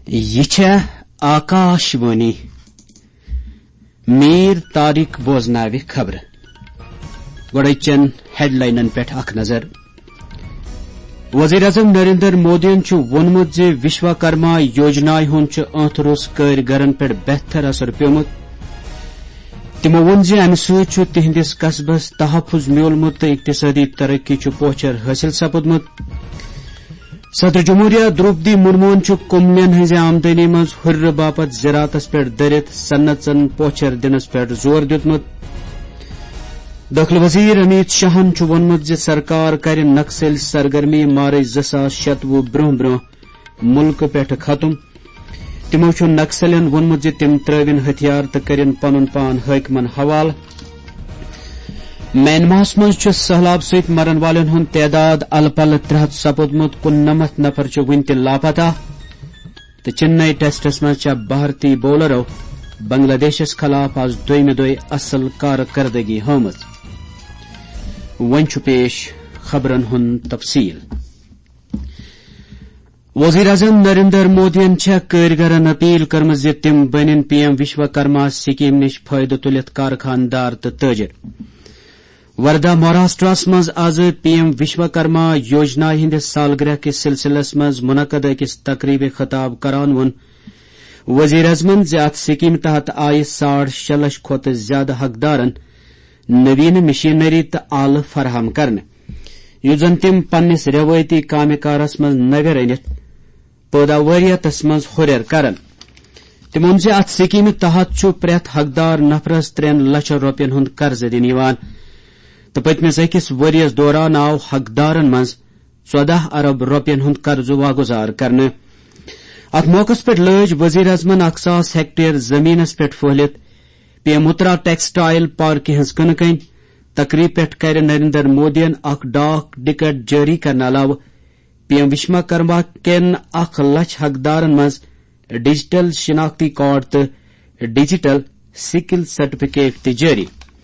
یہ آکاشوانی میر طارق بوزناو خبر گوڑچن ہیڈ لائنن پہ اخ نظر وزیر اعظم نریندر مودین وونمت ز وشوکرما یوجنا ہند اتھروس کارگرن پہ بہتر اثر پیومت تمو وون ز امہ سۭتۍ تہندس قصبس تحفظ میولمت تو اقتصادی ترقی پوچھر حاصل سپدمت صدر جمہوریہ درپدی مرمون کملین ہز آمدنی مز ہر باپت زراعتس پہ درت صنعتن پوچھر دنس پہ زور دتمت داخلہ وزیر امیت شاہن وونمت ز سرکار کر نکسل سرگرمی مارچ 2016 برہ برہ ملک پہ ختم تمو نکسلین وونمت ز تم ترٛٲوِن ہتھیار تو کرن پنن پان حاکمن حوالہ میانماہس مز سہلاب ست مرن والن ہند تعداد الہ پلہ 300 سپودمت 99 نفر ون تہ لاپتہ تو چنئی ٹیسٹس مز بھارتی بولرو بنگلہ دیشس خلاف آز دویمہ دۄہ اصل کارکردگی ہٲومٕژ وۄنۍ چھُ پیش خبرن ہُند تفصیل وزیر اعظم نریندر مودین کارگرن اپیل کٔرمٕژ زِ تِم بنن پی ایم وشوکرما سکیم نش فٲیدٕ تُلِتھ کارخاندار تہٕ تٲجر وردہ مہاراشٹرس مز آز پی ایم وشوکرما یوجنا ہندس سالگرہ کس سلسلس مز منعقد اکس تقریب خطاب کران وون وزیر اعظمن ز ات سکیم تحت آئی 6.5 لچھ کھوت زیادہ حقدارن نوین مشینری تو آلہ فراہم کرنے یُس زن تم پنس روایتی کامہ کارس مز نویر أنِتھ پٲداوٲریتس مز ہُریر کرن تم ووٚن زِ ات سکیمہِ تحت چھُ پرٛٮ۪تھ حقدار نفرس 3 لچھ رۄپین ہُند قرضہٕ دِنہٕ یِوان تو پتمس أکِس ؤرِیس دوران آو حقدارن مز 14 ارب رۄپین ہُند قرضہٕ واگزار کرنہٕ ات موقع پہ لٲج وزیر اعظمن 1,000 ہیکٹیر زمینس پہ پھہلتھ پی ایم اترا ٹیکسٹائل پارکہ ہز کٕنہٕ کٔنۍ تقریب پہ کر نریندر مودین اخ ڈاک ٹکٹ جاری کرنے علاوہ پی ایم وشوکرما کین 1 لچھ حقدارن مز ڈیجیٹل شناختی کارڈ تو ڈیجیٹل سکل سرٹیفکیٹ تہ جاری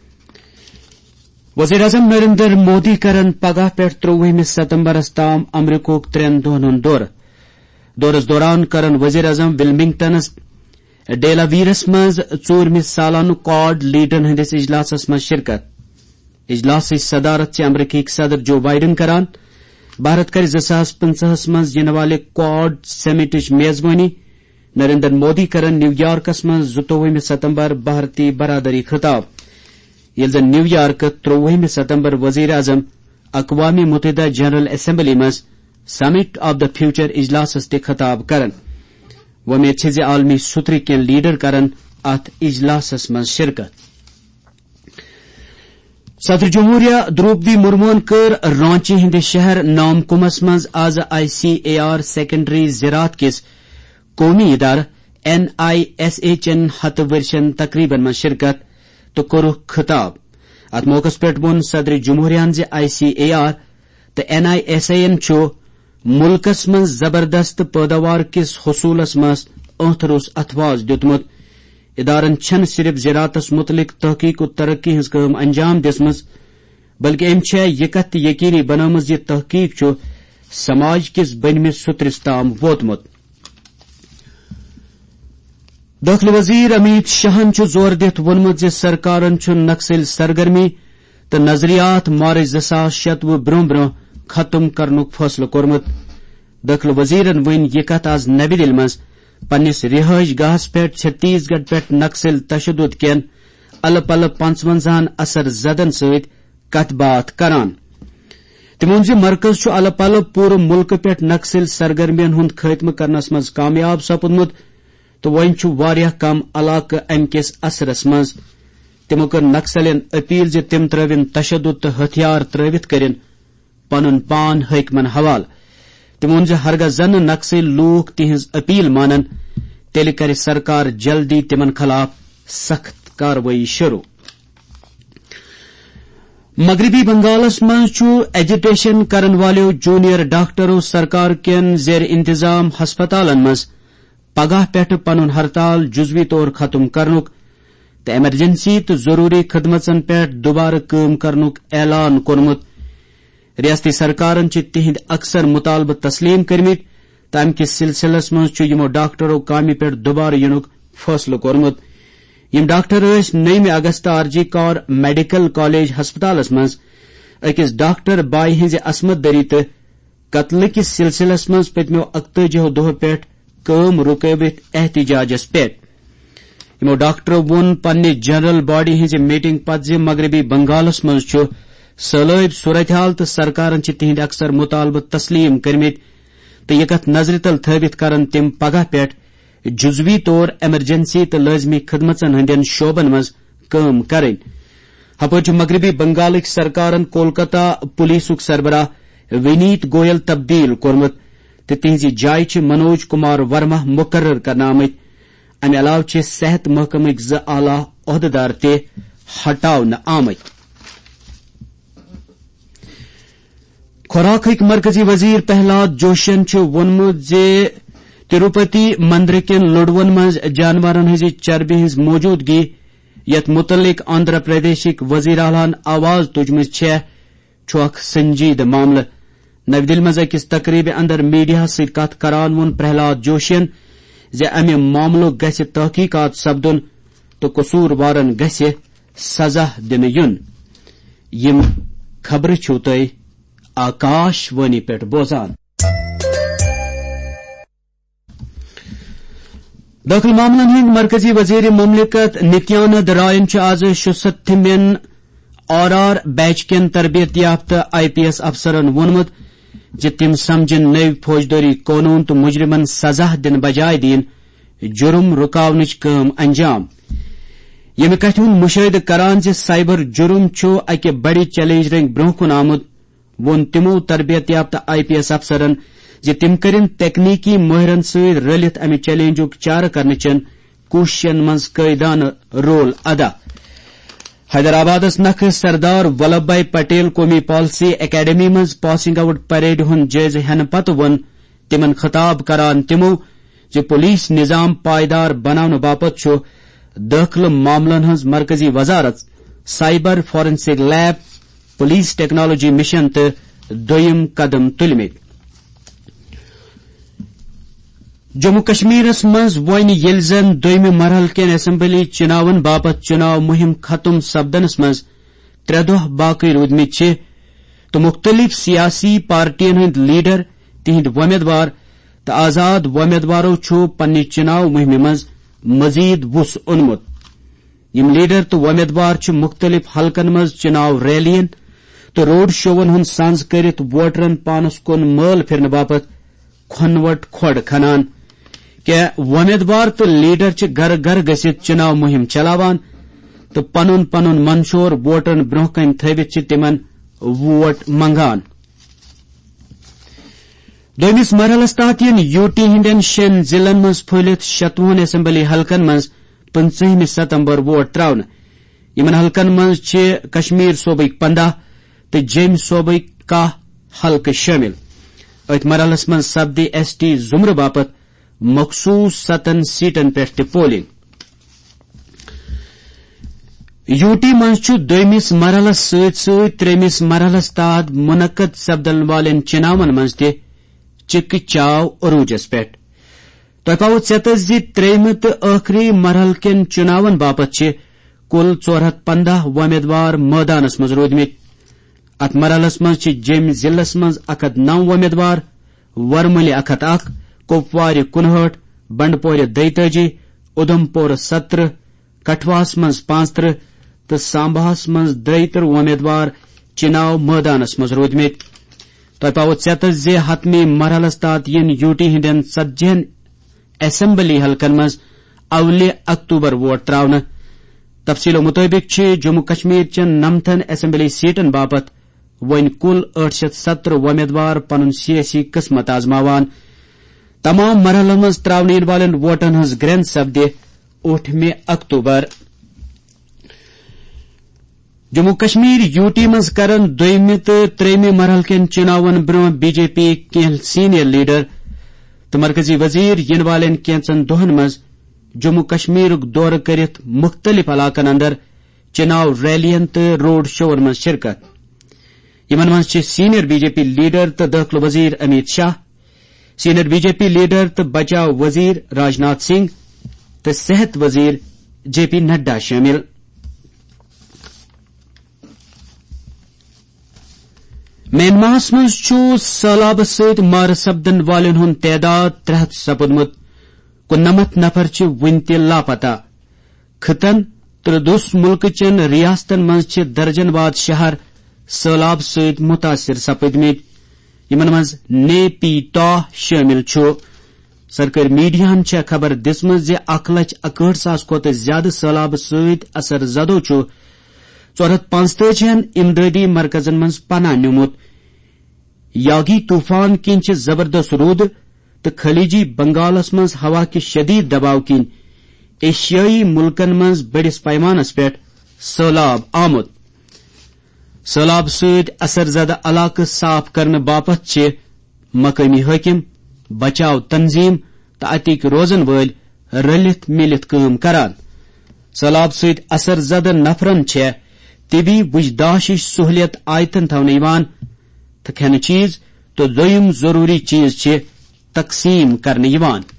وزیر اعظم نریندر مودی کرن پگہ پہ 23 ستمبرس تام امریکہ 3 دۄہن ہُند دورس دوران کرن وزیر اعظم ولمنگٹنس ڈیلاویرس مز 4 سالانہ کواڈ لیڈرن ہندس اجلاسس مز شرکت اجلاسٕچ صدارت امریکی صدر جو بائیڈن کران بھارت کر 2015 مز ین والہ کواڈ سمٹچ میزبانی نریندر مودی کرن نیو یارکس مز 22 ستمبر بھارتی برادری خطاب یل زن نیو یارک 23 ستمبر وزیر اعظم اقوام متحدہ جنرل اسمبلی مز سمٹ آف دا فیوچر اجلاسس تہ خطاب کرن وۄمید چھ زِ عالمی سطرٕ کین لیڈر کرن ات اجلاسس مز شرکت صدر جمہوریہ درپدی مرمون کر رانچی ہند شہر نامکمس مز آز ICAR سیکنڈری زراعت کس قومی ادارہ NISH 100 ورشن تقریبن مز شرکت تو کورُکھ خطاب ات موقع پہ وون صدر جمہوریہ ز ICAR تو NISH چھُ ملکس مز زبردست پیداوار کس حصولس مز اتھروس اتھواز دیتمت ادارن چھن صرف زراعتس متعلق تحقیق و ترقی ہز کام انجام دسمز بلکہ ام یہ کت تہ یقینی بنٲومٕژ یہ تحقیق چھُ سماج کس بنمس سترس تام ووتمت داخلہ وزیر امیت شاہن زور دِتھ وونمت ز سرکارن نکسل سرگرمی تو نظریات مارچ 2016 برہ برہ ختم کرنک فیصلہ کورمت داخلہ وزیرن ون یہ کت آز نئی دلہ مز پنس رہائش گاہس پہ چھتیس گڑھ پہ نکسل تشدد کین الہ پلہ 55 اثر زدن ست کت بات کران تم وون ز مرکز چھ الہ پلہ پورٕ ملک پہ نکسل سرگرمین ہند خاتمہ کرنس مز کامیاب سپدمت تو وۄنۍ چھُ واریاہ کم علاقہ امہ کس اثرس مز تمو کر نکسلین اپیل ز تم ترٛٲوِن تشدد تو ہتھیار ترٲوِتھ کرن پنن پان حاکمن حوالہ تم وون ز ہرگاہ زن نکسل لوک تہذ اپیل مانن تیلہِ کر سرکار جلدی تمن خلاف سخت کاروٲیی شروع مغربی بنگالس مز ایجوٹیشن کرن والو جونیئر ڈاکٹرو سرکار کین زیر انتظام ہسپتالن مز پگہ پہ پنن ہڑتال جزوی طور ختم کرنک تو ایمرجنسی تو ضروری خدمتن پہ دوبارہ کٲم کرنک اعلان کورمت ریاستی سرکارن تہند اکثر مطالبہ تسلیم کرمت تم کس سلسلس مز یمو ڈاکٹرو کامہ پہ دوبارہ ینک فیصلہ کورمت. یم ڈاکٹر ٲسۍ 9 اگست آرجی کور میڈیکل کالج ہسپتالس مز اکس ڈاکٹر بائی ہز عصمت دری تو قتل کس سلسلس مز پتمو 41 دہو پہ کام رکٲوِتھ احتجاجس پہ. یمو ڈاکٹرو وون پنہ جنرل باڈی ہز میٹنگ پتہ ز مغربی بنگالس مز چھ سہلاب صورتحال تو سرکارن تہند اکثر مطالبہ تسلیم کرمت تو یہ کت نظر تل تھوت کرن تم پگہ پہ جزوی طور ایمرجنسی تو لازمی خدمتن ہندین شعبن مز کام کریں. ہپر مغربی بنگالک سرکارن کولکتہ پولیسک سربراہ ونیت گوئل تبدیل کورمت تو تہذی جائے منوج کمار ورما مقرر کرنا آمت. امہ علاوہ صحت محکمک 2 اعلی عہدیدار تہ ہٹاونہ آمت. خوراک مرکزی وزیر پہلاد جوشین وونمت ز تروپتی مندر کین لڑون مز جانورن ہز چربی ہز موجودگی یت متعلق آندھرا پردیشک وزیر اعلی آواز تجمت اخ سنجیدہ معاملہ. نو دل مز اکس تقریب اندر میڈیا ست کت کران وون پرہلاد جوشین ز امہ معاملہ گژھِ تحقیقات سپدن تو قصور وارن گژھِ سزا دنہ یون. یم خبر چھو تُہۍ آکاش وانی پہ بوزان. داخل معاملن ہند مرکزی وزیر مملکت نتیانند رائن آز 67 آر بیچ کین تربیت یافتہ IPS افسرن وونمت ز تم سمجھن نو فوجداری قانون تو مجرمن سزا دن بجائے دین جرم رکاونچ کام انجام. یمہ کتھ ہند مشاہدہ کران ز سائبر جرم چھ اکہ بڑی چیلنج رنگ برہ کن آمد وون تمو تربیت یافتہ IPS افسرن ز تم کرن تکنیکی ماہرن ست رلت امہ چیلنجک چارہ کرنچن کوششن مز قائدانہ رول ادا. حیدرآبادس نکھ سردار ولبھ بھائی پٹیل قومی پالسی اکیڈمی مز پاسنگ آؤٹ پریڈ ہند جائزہ ہینہ پتہ ون تمن خطاب کران تمو ز پولیس نظام پائیدار بناونہ باپت چھ داخل معاملن ہز مرکزی وزارت cyber forensic lab police technology mission تو دویم قدم تلمت. جموں کشمیرس مز ون یل زن دویم مرحلہ کین اسمبلی چناون باپت چناو مہم ختم سپدنس مز 3 دہ باقی رودمت تو مختلف سیاسی پارٹین ہند لیڈر تہند ومیدوار تو آزاد ومیدوارو چھ پنہ چناو مہم مز مزید وس اونمت. یم لیڈر تو ومیدوار چھ مختلف حلقن مز چناو ریلین تو روڈ شوون ہند سانز کرت ووٹرن پانس کن مال پھرنے باپت کھنوٹ کھوڑ کھنان. کہ ومیدوار تو لیڈر چھ گھر گھر گژھت چناو مہم چلاوان تو پنن پنن منشور ووٹرن برہ کن تھوت تمن ووٹ منگان. دویمس مرحلس تحت UT ہندین 6 ضلعن مز پھہلت 56 اسمبلی حلقن مز 15 ستمبر ووٹ تراون. یمن حلقن مز چھ کشمیر صوبک 15 تو جیمۍ صوبک 10 حلقہ شامل. ات مرحلس مز سپدی ST زمرہ باپت مخصوص 7 سیٹن پہ پولنگ. UT مز چھ دویمس مرحلس ست تریمس مرحلس تحت منعقد سپدن والن چناون مز تہ چکہ چاو عروجس پہ. تہ پاوت ژےٚ زِ تریمہ تو ٲخری مرحلہ کین چناون باپت چھ کل 415 ومیدوار میدانس مز رودمت. ات مرحلس مز چھ جیمۍ ضلعس مز 109 ومیدوار، ورملہ 101، کپوار 59، بنڈپور 42، ادھمپور 17، کٹھواس مز 35 تو سامباہس مز 33 ومیدوار چناو میدانس مز رودمت. تہ پاوت ژےٚ زِ حتمی مرحلس تحت UT ہندین 40 اسمبلی حلقن مز اول اکتوبر ووٹ تراونہ. تفصیلو مطابق چھ جموں کشمیر چین 9 اسمبلی سیٹن باپت ون کل 870 ومیدوار پنن سیاسی قسمت آزماوان. تمام مرحلن مز تراونہ ین والن ووٹن ہز گریند سپدِ 8 اکتوبر. جموں کشمیر UT مز کرن دویمہ تو تریمہ مرحلہ کین چناون برہ BJP کینٛہہ سینئر لیڈر تو مرکزی وزیر ین والن کینژن دہن مز جموں کشمیرک دورہ کرت مختلف علاقن اندر چناو ریلین تو روڈ شوون مز شرکت. یمن مز چھ سینئر BJP لیڈر تو داخلہ وزیر Amit Shah, senior B J P leader تو بچاؤ وزیر راجناتھ سنگھ تو صحت وزیر جے پی نڈا شامل. میانمارس مز سہلاب ست مار سپدن والن ہند تعداد 300 سپدمت. 99 نفر ون تہ لاپتہ. خطن تردس ملک چین ریاستن مز درجن واد شہر سہلاب ست متاثر سپدمت. یمن مز نے پی تا شامل چھ. سرکاری میڈیاہن خبر دژمژ ز 1,61,000 کھت زیادہ سہلاب ست اثر زدو 445 امدادی مرکزن مز پناہ نیومت. یاگی طوفان کن زبردست رود تو خلیجی بنگالس مز ہوا کہ شدید دباؤ کن ایشیائی ملکن مز بڑس پیمانس پہ سہلاب آمد. سہلاب ست اثر زدہ علاقہ صاف کرنے باپت مقامی حاکم بچاؤ تنظیم تو اتک روزن ول رلت ملت کام کران. سہلاب ست اثر زدہ نفرن طبی بجداشش سہولیت آیتن تھونہ تو کھین چیز تو دویم ضروری چیز تقسیم کرنے.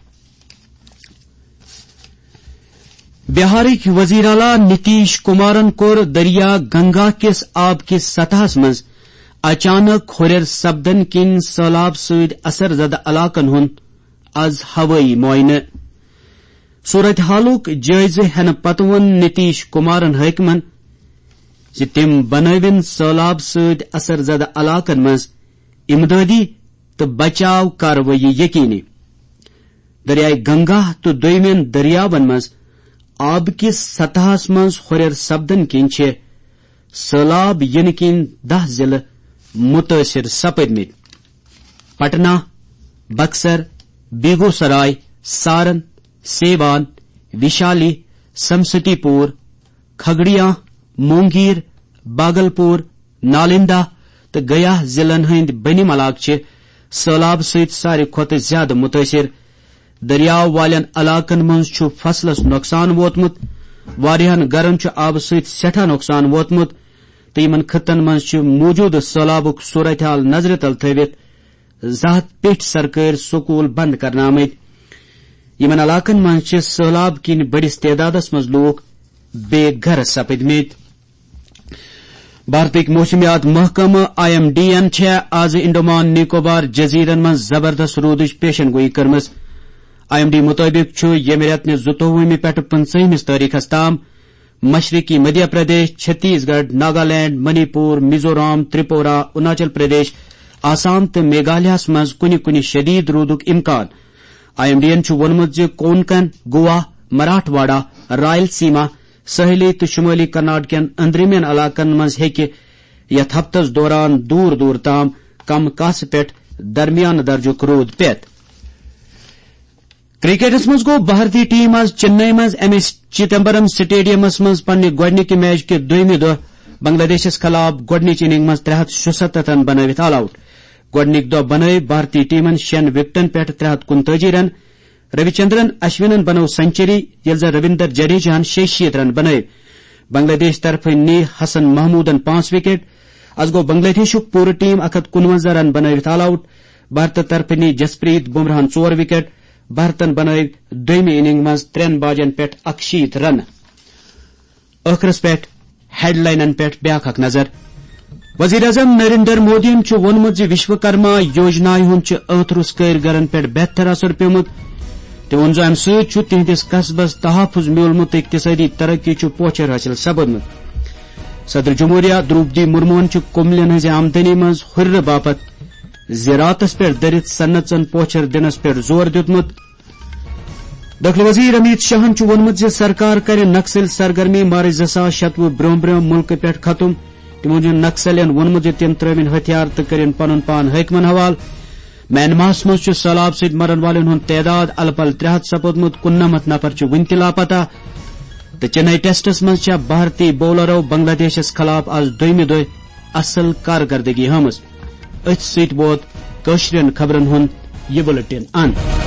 بہارک وزیر اعلی نتیش کمارن کور دریا گنگا کس آب کس سطحس مز اچانک ہریر سپدن کن سہلاب ست اثر زدہ علاقن ہند آز ہوئی معائنہ. صورتحالک جائزہ ہینہ پتہ وون نتیش کمارن حاکمن تم بنوین سہلاب ست اثر زدہ علاقن مز امدادی تو بچاؤ کاروٲیی یقینی. دریائے گنگا تو دویمین دریاون مز آب کس سطحس مز ہریر سپدن کن سہلاب ین کن 10 ضلع متاثر سپدمت. پٹنہ، بکسر، بیگو سرائے، سارن، سیوان، وشالی، سمستی پور، کھگڑیاں، مونگیر، باگل پور، نالندہ تو گیا ضلعن ہند بنم علاقہ سہلاب ست ساری کھت زیادہ متاثر. دریاو والن علاقن مز فصلس نقصان ووتمت. واریاہن گرن آب ست سٹھا نقصان ووتمت تو یمن خطن مز موجودہ سہلابک صورتحال نظر تل تھوت 200 پیٹھ سرکاری سکول بند کرنے آمت. یمن علاقن مز سہلاب کن بڑس تعدادس مز لوگ بے گھر سپدمت. بھارتک موسمیات محکمہ IMD یَن آز انڈمان نکوبار جزیرن مز زبردست رودچ پیشن گوئی کرمز. IMD مطابق یمہ رتن 22 پہ 25 تاریخس تام مشرقی مدھیہ پردیش، چھتیس گڑھ، ناگالینڈ، منی پور، میزورام، تریپورہ، اروناچل پردیش، آسام تو میگھالیہ مز کن شدید رودک امکان. IMD یَن وونمت کونکن، گوا، مراٹھواڑہ، رائل سیما، ساحلی تو شمالی کرناٹکن اندرمین علاقن مز یت ہفتس دوران دور دور تام کم کاسہ پہ درمیان درجک رود پیت. کرکٹس مز گو بھارتی ٹیم آز چنئی مز ایم ایس چدمبرم سٹیڈیمس مز پنہ گۄڈنِکہِ میچ کہ دویمہ دۄہ بنگلہ دیشس خلاف گۄڈنِچ اننگ مز 367 رن بنٲوِتھ آل آؤٹ. گۄڈنِکہِ دۄہ بنٲو بھارتی ٹیمن 6 وکٹن پہ 329 رن. روی چندرن اشونن بنو سنچری یل زن رویندر جڈیجاہن 66 رن بنٲو. بنگلہ دیش طرف نی حسن محمودن 5 وکٹ. از گو بنگلہ دیشک پورٕ ٹیم 149 رن بنٲوِتھ آل آؤٹ. بھارت طرف نی جسپریت بمراہن 4 وکٹ. بھارتن بنٲو دویمہ اننگ مز 3 باجن پہ 61 رن. ٲخرس پہ ہیڈ لائنن پہ بیاکھ اکھ نظر. وزیر اعظم نریندر مودین وونمت وشوکرما یوجنا ہند ٲتھرس کٲرگرن پہ بہتر اثر پیومت. تم وون امہ سۭتۍ تہندس قصبس تحفظ میولمت، اقتصادی ترقی پوچھر حاصل سپدمت. صدر جمہوریہ دروپدی مرموہن کملن ہز آمدنی مز ہرر باپت زراعتس پہ درت صنعتن پوچھر دنس پہ زور دتمت. داخلہ وزیر امیت شاہن وونمت سرکار کر نکسل سرگرمی مارچ 2016 برہ ملک پہ ختم. تمو نکسلین وونمت تم ترٛٲوِن ہتھیار تو کرن پن پان حاکمن حوالہ. میانمارس مز سہلاب ست مرن والن ہند تعداد الپل 300 سپودمت. 99 نفر ون تہ لاپتہ. تو چنئی ٹیسٹس مز بھارتی بولرو بنگلہ دیشس خلاف آز دویمہ دۄہ اصل کارکردگی ہمز. ات سۭتۍ ووت کٲشرین خبرن ہند یہ بُلیٹن اند.